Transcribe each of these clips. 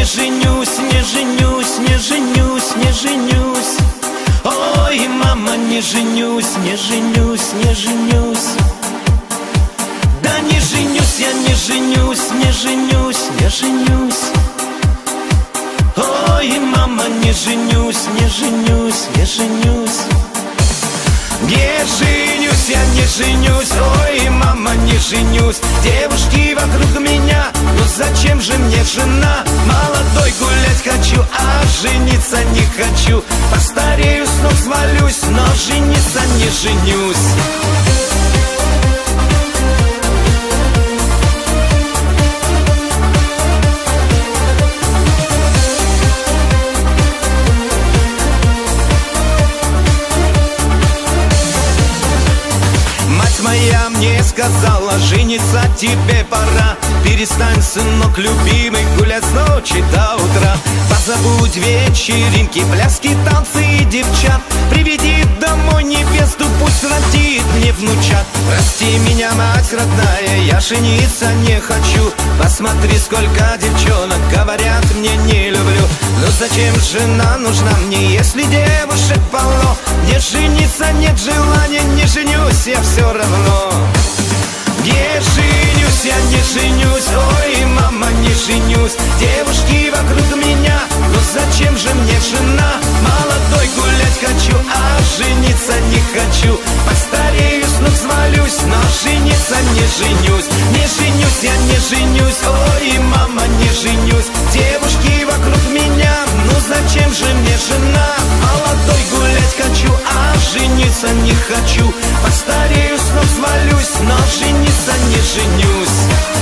женюсь, не женюсь, не женюсь, не женюсь. Ой, мама, не женюсь, не женюсь, не женюсь. Да не женюсь, я не женюсь, не женюсь, не женюсь. Ой, мама, не женюсь, не женюсь, не женюсь. Не женюсь, я не женюсь, ой, мама, не женюсь. Девушки вокруг меня, ну зачем же мне жена? Молодой гулять хочу, а жениться не хочу. Постарею, с ног свалюсь, но жениться не женюсь. Моя мне сказала, жениться тебе пора. Перестань, сынок любимый, гулять с ночи до утра. Позабудь вечеринки, пляски, танцы и девчат. Приведи домой невесту, пусть родит мне внучат. Прости меня, мать родная, я жениться не хочу. Посмотри, сколько девчонок говорят, мне не люблю. Ну зачем жена нужна мне, если девушек полно? Мне жениться нет желания, не женюсь я все равно. Не женюсь, я не женюсь, ой, мама, не женюсь. Девушки вокруг меня, но зачем же мне жена? Молодой гулять хочу, а жениться не хочу. Постарею, с ног свалюсь, но жениться не женюсь. Не женюсь, я не женюсь, ой, мама, не женюсь. Девушки вокруг меня, ну зачем же мне жена? Молодой гулять хочу, а жениться не хочу. Постарею, с ног свалюсь, но жениться не женюсь.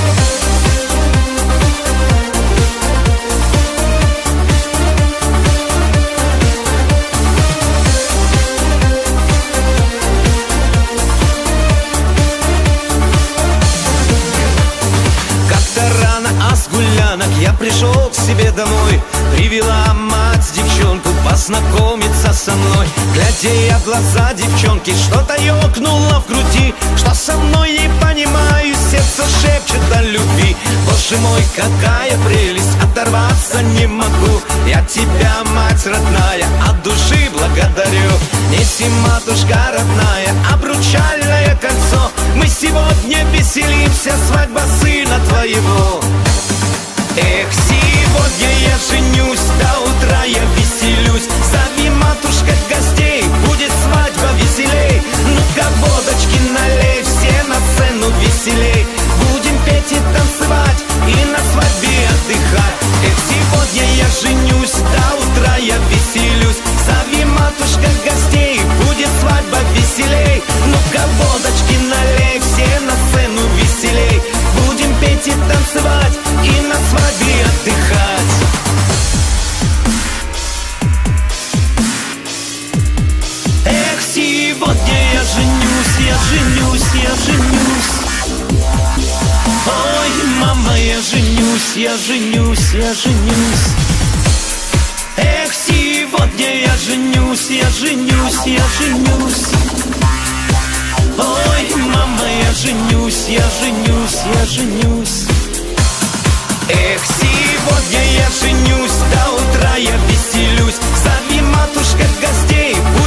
Я пришел к себе домой, привела мать девчонку познакомиться со мной. Глядя я в глаза девчонки, что-то ёкнуло в груди. Что со мной, не понимаю, сердце шепчет о любви. Боже мой, какая прелесть, оторваться не могу. Я тебя, мать родная, от души благодарю. Неси, матушка родная, обручальное кольцо. Мы сегодня веселимся, свадьба сына твоего. Эх, сегодня я женюсь, до утра я веселюсь. Зови, матушка, гостей, будет свадьба веселей. Ну-ка, водочки налей, все на сцену веселей. Будем петь и танцевать, и на свадьбе отдыхать. Эх, сегодня я женюсь, до утра я веселюсь. Зови, матушка, гостей, будет свадьба веселей. Ну-ка, водочки налей, все на сцену веселей. Будем петь и танцевать, и на свадьбе отдыхать. Эх, сегодня я женюсь, я женюсь, я женюсь. Ой, мама, я женюсь, я женюсь, я женюсь. Эх, сегодня я женюсь, я женюсь, я женюсь. Ой, мама, я женюсь, я женюсь, я женюсь. Эх, сегодня я женюсь, до утра я веселюсь. Зови, матушка, гостей,